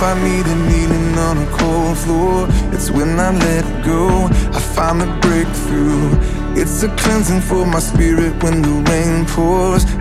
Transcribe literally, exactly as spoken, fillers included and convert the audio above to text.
I need it, kneeling on a cold floor. It's when I let go, I find the breakthrough. It's a cleansing for my spirit when the rain pours.